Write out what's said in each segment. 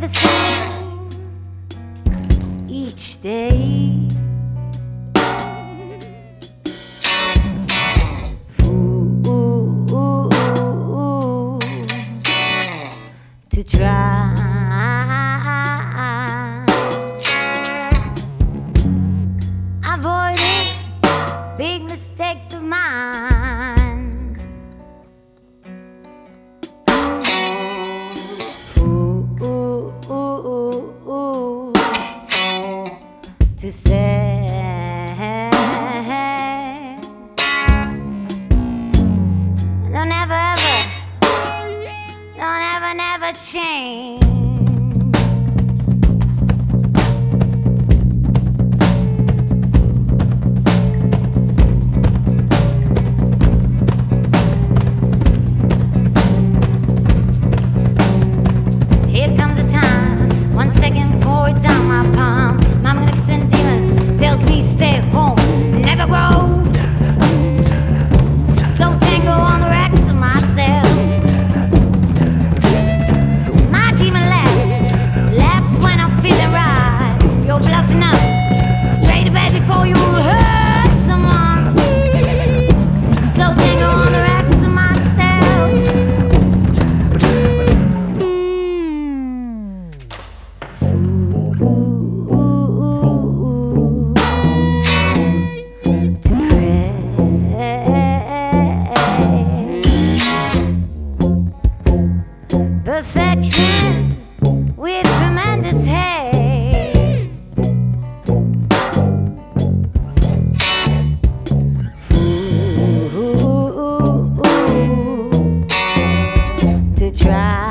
the same each day. Fool to try. Avoiding big mistakes of mine. Fool to say don't ever, never change. Here comes a time, 1 second forward's on my palm. My magnificent demon tells me stay home, never grow. Slow tango on the racks of myself. My demon laughs when I'm feeling right. You're bluffing up, straight to bed before you hurt someone. Slow tango on the racks of myself. To pray. Perfection with tremendous hate. Fool to try.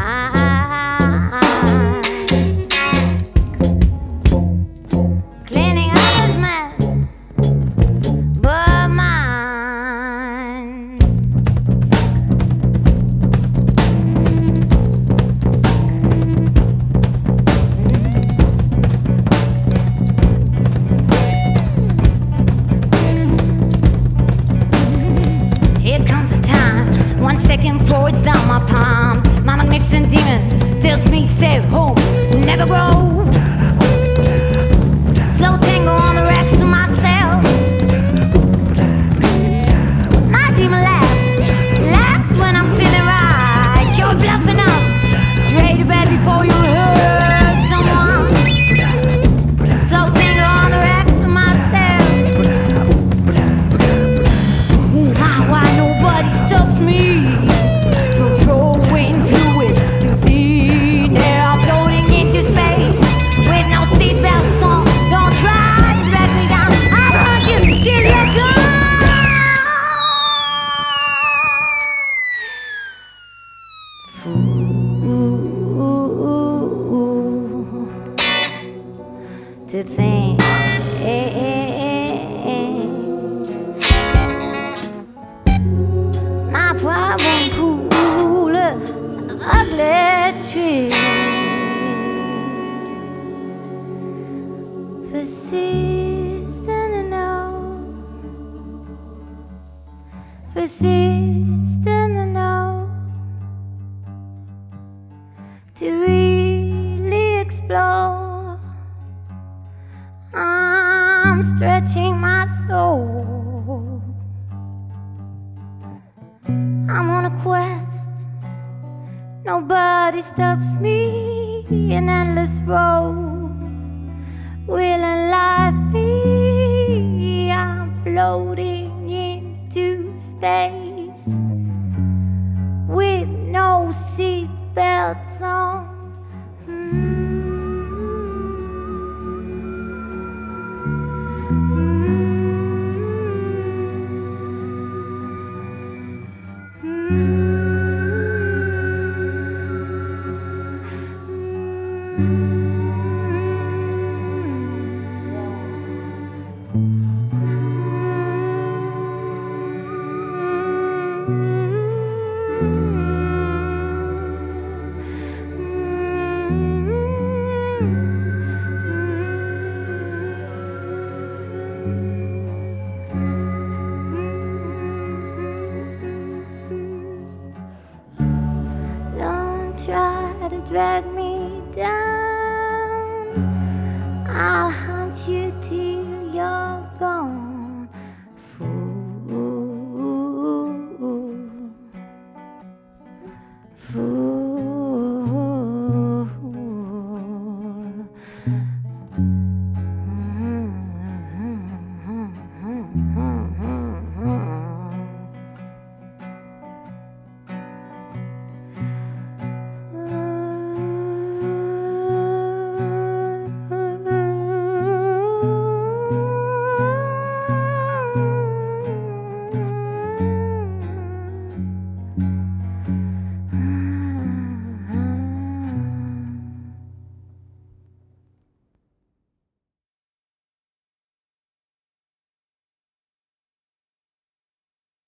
Cleaning others' mess but mine. Here comes the time, 1 second forward's down my palm. My magnificent demon tells me stay home, never grow. Slow tango on the racks of myself. My demon laughs when I'm feeling right. You're bluffing up, straight to bed before you hurt someone. Slow tango on the racks of myself. Why nobody stops me from throwing fluid to thin air? I'm floating into space with no seatbelts on. Don't try to drag me down. I'll hunt you till you're gone. Fool to think my problem pool, ugly tree. Persistent enough, persistent enough to really explore. I'm stretching my soul. I'm on a quest. Nobody stops me. An endless road will enliven me. I'm floating into space with no seat belts on. Don't try to drag me down. I'll hunt you